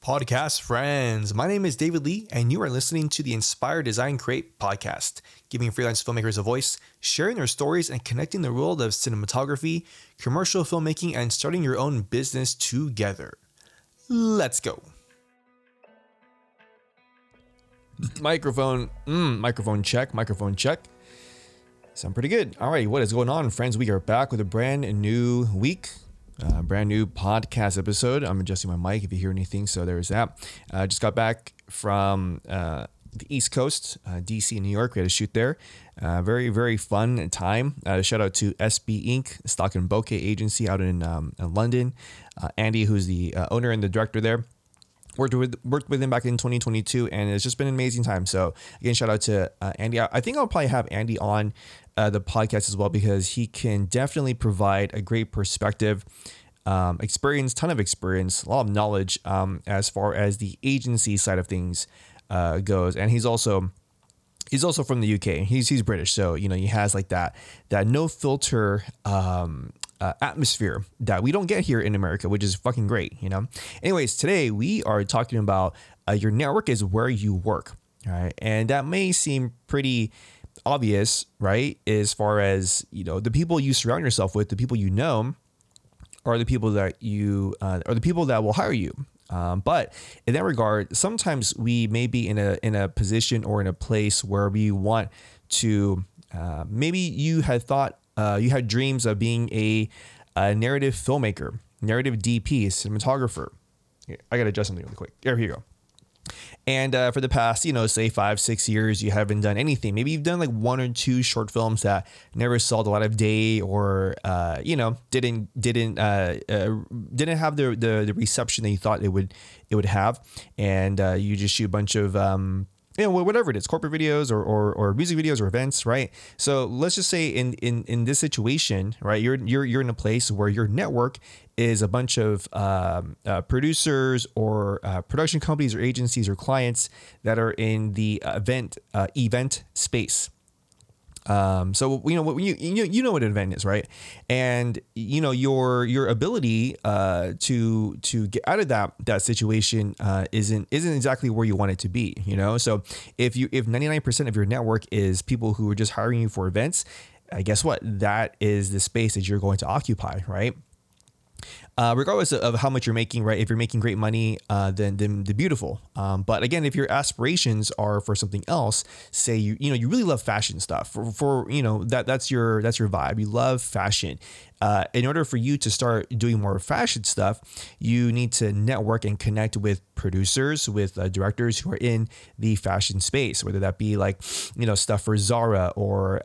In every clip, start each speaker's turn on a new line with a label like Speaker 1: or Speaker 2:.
Speaker 1: podcast friends. My name is David Lee, and you are listening to the Inspire Design Create podcast, giving freelance filmmakers a voice, sharing their stories, and connecting the world of cinematography, commercial filmmaking, and starting your own business together. Let's go. Microphone check. Sound pretty good. All right, what is going on, friends? We are back with a brand new week. Brand new podcast episode. I'm adjusting my mic if you hear anything, so there's that. Just got back from the East Coast, DC and New York. We had a shoot there. Very, very fun time. Shout out to SB Inc., Stock and Bokeh Agency out in London. Andy, who's the owner and the director there. Worked with him back in 2022, and it's just been an amazing time. So again, shout out to Andy. I think I'll probably have Andy on the podcast as well, because he can definitely provide a great perspective, ton of experience, a lot of knowledge as far as the agency side of things goes. And he's also from the UK. He's British, so he has like that no filter atmosphere that we don't get here in America, which is fucking great. Anyways, today we are talking about your network is where you work. All right, and that may seem pretty obvious, right? As far as the people you surround yourself with, the people are the people that are the people that will hire you. But in that regard, sometimes we may be in a position or in a place where we want to. Maybe you had thought you had dreams of being a narrative filmmaker, narrative DP, cinematographer. Here, I gotta adjust something really quick. Here you go. And for the past, say 5-6 years, you haven't done anything. Maybe you've done like 1 or 2 short films that never saw the light of day, or didn't have the reception that you thought it would have, and you just shoot a bunch of whatever it is, corporate videos or music videos or events, right? So let's just say in this situation, right, you're in a place where your network is a bunch of producers or production companies or agencies or clients that are in the event space. So you know what an event is, right? And your ability to get out of that situation isn't exactly where you want it to be. So if 99% of your network is people who are just hiring you for events, guess what? That is the space that you're going to occupy, right? Regardless of how much you're making, right? If you're making great money, then beautiful. But again, if your aspirations are for something else, say you really love fashion stuff, for that's your vibe. You love fashion. In order for you to start doing more fashion stuff, you need to network and connect with producers, with directors who are in the fashion space, whether that be like stuff for Zara or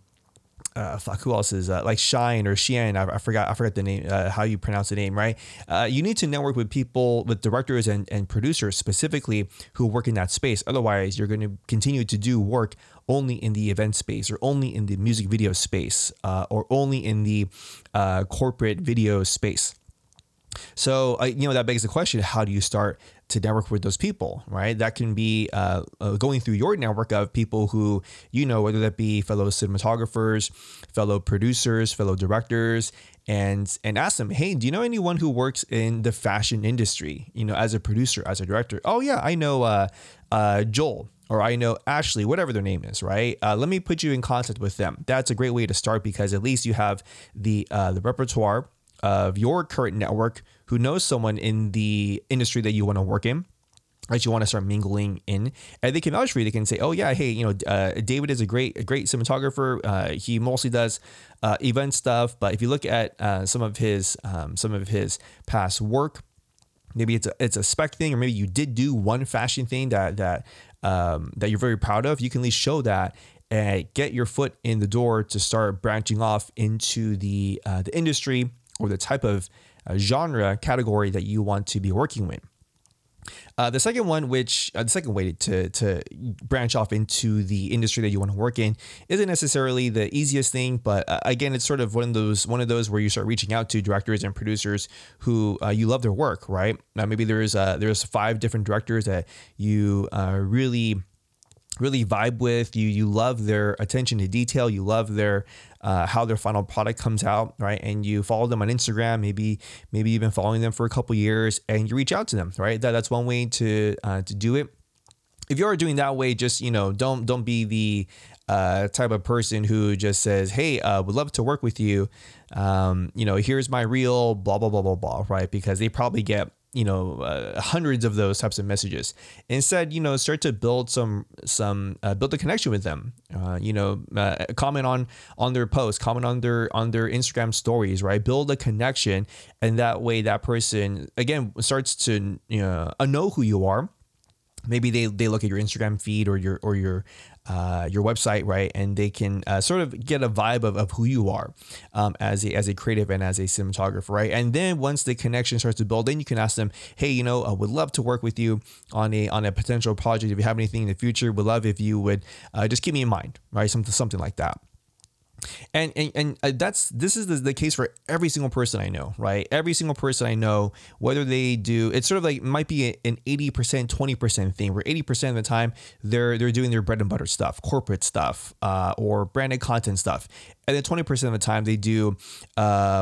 Speaker 1: who else is like Shine or Shein? I forgot the name, how you pronounce the name, right? You need to network with people, with directors and producers specifically who work in that space. Otherwise, you're going to continue to do work only in the event space, or only in the music video space, or only in the corporate video space. So, that begs the question, how do you start to network with those people, right? That can be going through your network of people who, whether that be fellow cinematographers, fellow producers, fellow directors, and ask them, hey, do you know anyone who works in the fashion industry, as a producer, as a director? Oh yeah, I know Joel, or I know Ashley, whatever their name is, right? Let me put you in contact with them. That's a great way to start, because at least you have the repertoire of your current network who knows someone in the industry that you want to work in, that you want to start mingling in, and they can vouch for you. They can say, oh yeah, hey, David is a great cinematographer. He mostly does event stuff, but if you look at some of his past work, maybe it's a spec thing, or maybe you did do one fashion thing that you're very proud of. You can at least show that and get your foot in the door to start branching off into the industry, or the type of genre category that you want to be working with. The second way to branch off into the industry that you want to work in isn't necessarily the easiest thing, but again, it's sort of one of those where you start reaching out to directors and producers who you love their work, right? Now, maybe there's 5 different directors that you really really vibe with. You love their attention to detail. You love their how their final product comes out, right? And you follow them on Instagram, maybe you've been following them for a couple years, and you reach out to them, right? That's one way to do it. If you are doing that way, just don't be the type of person who just says, "Hey, would love to work with you. Here's my reel, blah blah blah blah blah," right? Because they probably get hundreds of those types of messages. Instead, start to build build a connection with them. Comment on their posts, comment on their Instagram stories, right? Build a connection, and that way that person again starts to know who you are. Maybe they look at your Instagram feed or your website, right? And they can sort of get a vibe of who you are as a creative and as a cinematographer, right? And then once the connection starts to build, then you can ask them, hey, I would love to work with you on a potential project. If you have anything in the future, would love if you would just keep me in mind, right? Something like that. And this is the case for every single person I know, right? Every single person I know, whether they do, it's sort of like might be an 80%, 20% thing, where 80% of the time they're doing their bread and butter stuff, corporate stuff, or branded content stuff. And then 20% of the time they do a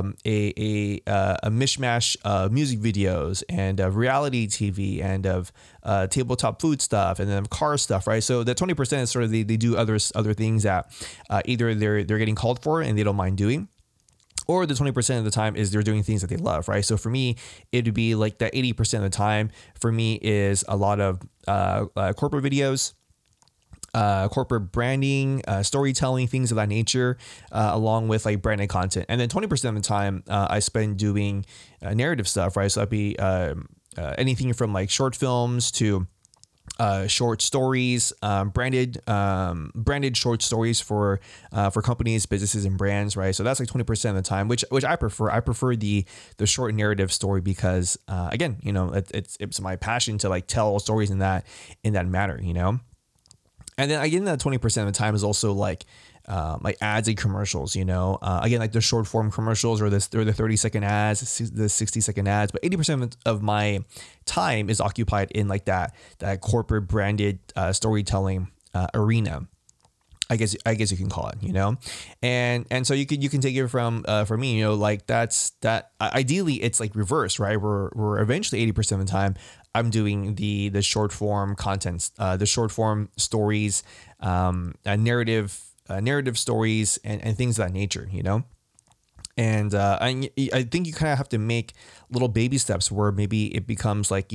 Speaker 1: mishmash of music videos and of reality TV and of tabletop food stuff and then of car stuff, right? So the 20% is sort of they do other things that either they're getting called for and they don't mind doing, or the 20% of the time is they're doing things that they love, right? So for me, it would be like that 80% of the time for me is a lot of corporate videos, corporate branding, storytelling, things of that nature, along with like branded content. And then 20% of the time I spend doing narrative stuff, right? So that'd be anything from like short films to short stories, branded short stories for companies, businesses, and brands, right? So that's like 20% of the time, which I prefer. I prefer the short narrative story because again, it's my passion to like tell stories in that manner, And then again, that 20% of the time is also like ads and commercials, again, like the short form commercials or the 30-second ads, the 60-second ads, but 80% of my time is occupied in like that corporate branded storytelling arena. I guess you can call it, and so you can take it from for me, like that's that. Ideally, it's like reverse, right? We're eventually 80% of the time I'm doing the short form content, the short form stories, narrative stories, and things of that nature, And I think you kind of have to make little baby steps where maybe it becomes like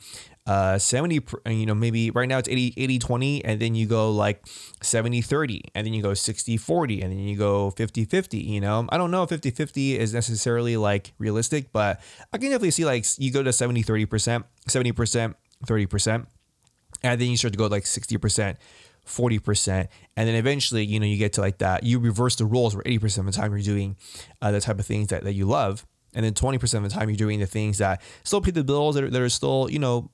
Speaker 1: 70, maybe right now it's 80-20, and then you go like 70-30, and then you go 60-40, and then you go 50-50. I don't know if 50-50 is necessarily like realistic, but I can definitely see like you go to 70-30%, 70%, 30%, and then you start to go like 60%, 40%, and then eventually you get to like that, you reverse the roles where 80% of the time you're doing the type of things that you love, and then 20% of the time you're doing the things that still pay the bills, that are still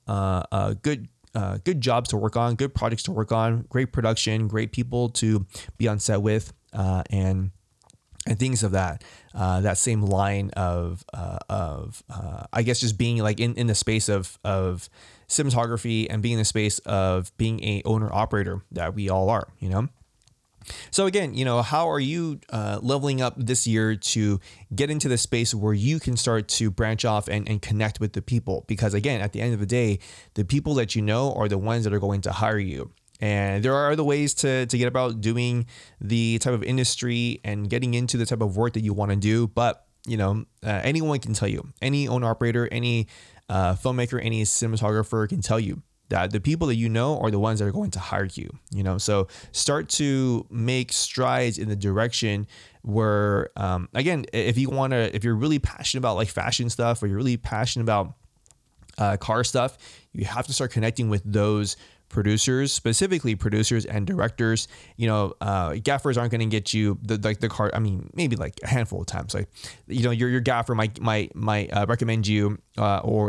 Speaker 1: good jobs to work on, good projects to work on, great production, great people to be on set with, and things of that same line of I guess just being like in the space of cinematography and being in the space of being a owner operator that we all are, So again, how are you leveling up this year to get into the space where you can start to branch off and connect with the people? Because again, at the end of the day, the people that are the ones that are going to hire you. And there are other ways to get about doing the type of industry and getting into the type of work that you want to do. But, anyone can tell you, any owner operator, any filmmaker, any cinematographer can tell you that the people that are the ones that are going to hire you, so start to make strides in the direction where, again, if you're really passionate about like fashion stuff, or you're really passionate about car stuff, you have to start connecting with those producers, specifically producers and directors. Gaffers aren't going to get you the car. I mean, maybe like a handful of times. Like, your gaffer might recommend you, or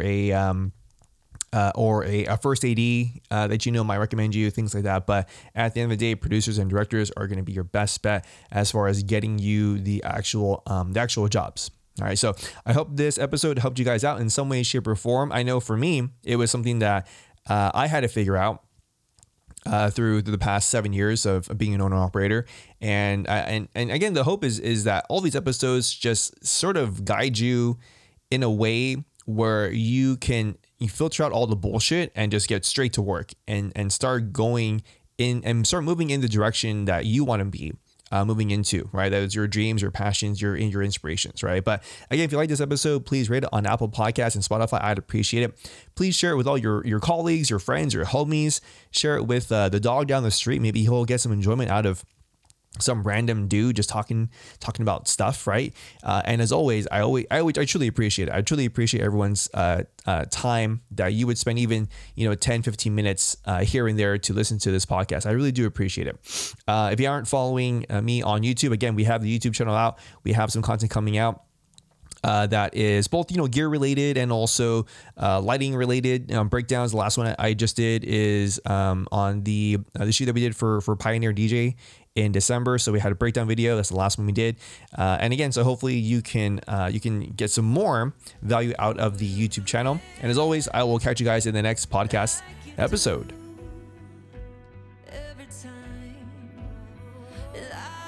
Speaker 1: a first AD that might recommend you, things like that. But at the end of the day, producers and directors are going to be your best bet as far as getting you the actual jobs. All right, so I hope this episode helped you guys out in some way, shape, or form. I know for me, it was something that I had to figure out. through the past 7 years of being an owner operator. And again, the hope is that all these episodes just sort of guide you in a way where you filter out all the bullshit and just get straight to work and start going in and start moving in the direction that you want to be moving into, right? That is your dreams, your passions, your inspirations, right? But again, if you like this episode, please rate it on Apple Podcasts and Spotify. I'd appreciate it. Please share it with all your colleagues, your friends, your homies. Share it with the dog down the street. Maybe he'll get some enjoyment out of some random dude just talking about stuff, right? And as always, I truly appreciate it. I truly appreciate everyone's time that you would spend even 10, 15 minutes here and there to listen to this podcast. I really do appreciate it. If you aren't following me on YouTube, again, we have the YouTube channel out. We have some content coming out that is both gear related and also lighting related breakdowns. The last one I just did is on the shoot that we did for Pioneer DJ in December. So we had a breakdown video. That's the last one we did. And again, so hopefully you can get some more value out of the YouTube channel. And as always, I will catch you guys in the next podcast episode. Every time